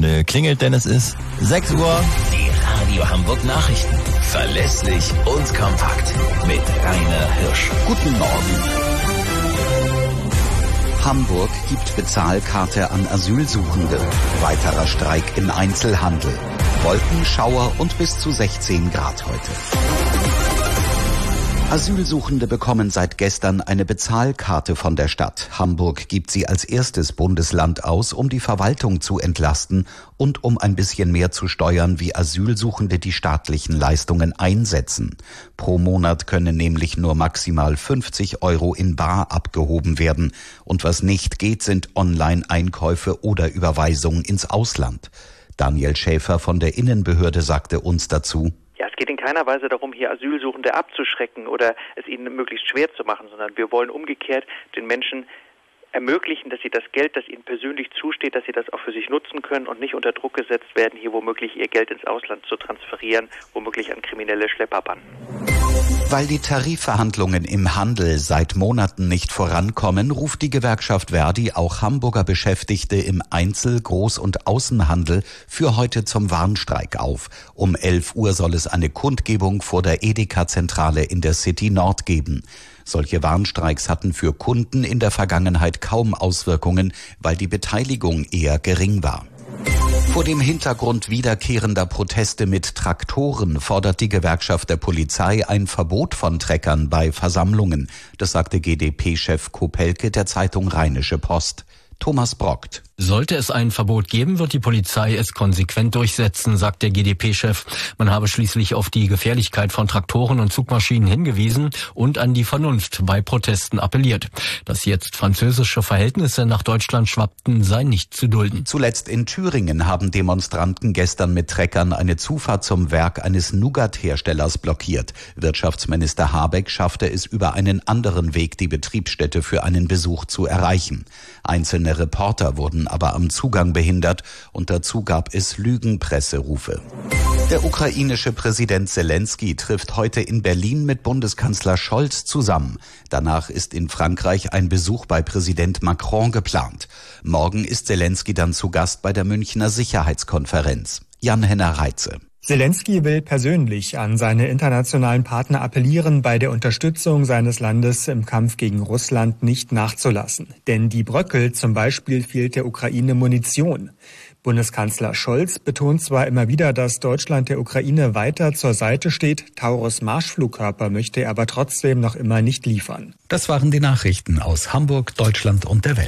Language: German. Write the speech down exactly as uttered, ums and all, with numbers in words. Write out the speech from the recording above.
Stunde klingelt, denn es ist sechs Uhr. Die Radio Hamburg Nachrichten. Verlässlich und kompakt. Mit Rainer Hirsch. Guten Morgen. Hamburg gibt Bezahlkarte an Asylsuchende. Weiterer Streik im Einzelhandel. Wolken, Schauer und bis zu sechzehn Grad heute. Asylsuchende bekommen seit gestern eine Bezahlkarte von der Stadt. Hamburg gibt sie als erstes Bundesland aus, um die Verwaltung zu entlasten und um ein bisschen mehr zu steuern, wie Asylsuchende die staatlichen Leistungen einsetzen. Pro Monat können nämlich nur maximal fünfzig Euro in bar abgehoben werden. Und was nicht geht, sind Online-Einkäufe oder Überweisungen ins Ausland. Daniel Schäfer von der Innenbehörde sagte uns dazu: Ja, es geht in keiner Weise darum, hier Asylsuchende abzuschrecken oder es ihnen möglichst schwer zu machen, sondern wir wollen umgekehrt den Menschen ermöglichen, dass sie das Geld, das ihnen persönlich zusteht, dass sie das auch für sich nutzen können und nicht unter Druck gesetzt werden, hier womöglich ihr Geld ins Ausland zu transferieren, womöglich an kriminelle Schlepperbanden. Weil die Tarifverhandlungen im Handel seit Monaten nicht vorankommen, ruft die Gewerkschaft Verdi auch Hamburger Beschäftigte im Einzel-, Groß- und Außenhandel für heute zum Warnstreik auf. Um elf Uhr soll es eine Kundgebung vor der Edeka-Zentrale in der City Nord geben. Solche Warnstreiks hatten für Kunden in der Vergangenheit kaum Auswirkungen, weil die Beteiligung eher gering war. Vor dem Hintergrund wiederkehrender Proteste mit Traktoren fordert die Gewerkschaft der Polizei ein Verbot von Treckern bei Versammlungen. Das sagte G d P-Chef Kopelke der Zeitung Rheinische Post. Thomas Brockt. Sollte es ein Verbot geben, wird die Polizei es konsequent durchsetzen, sagt der G d P-Chef. Man habe schließlich auf die Gefährlichkeit von Traktoren und Zugmaschinen hingewiesen und an die Vernunft bei Protesten appelliert. Dass jetzt französische Verhältnisse nach Deutschland schwappten, sei nicht zu dulden. Zuletzt in Thüringen haben Demonstranten gestern mit Treckern eine Zufahrt zum Werk eines Nougat-Herstellers blockiert. Wirtschaftsminister Habeck schaffte es über einen anderen Weg, die Betriebsstätte für einen Besuch zu erreichen. Einzelne Reporter wurden aber am Zugang behindert und dazu gab es Lügenpresserufe. Der ukrainische Präsident Zelensky trifft heute in Berlin mit Bundeskanzler Scholz zusammen. Danach ist in Frankreich ein Besuch bei Präsident Macron geplant. Morgen ist Zelensky dann zu Gast bei der Münchner Sicherheitskonferenz. Jan-Henner Reitze. Zelensky will persönlich an seine internationalen Partner appellieren, bei der Unterstützung seines Landes im Kampf gegen Russland nicht nachzulassen. Denn die bröckelt, zum Beispiel fehlt der Ukraine Munition. Bundeskanzler Scholz betont zwar immer wieder, dass Deutschland der Ukraine weiter zur Seite steht, Taurus-Marschflugkörper möchte er aber trotzdem noch immer nicht liefern. Das waren die Nachrichten aus Hamburg, Deutschland und der Welt.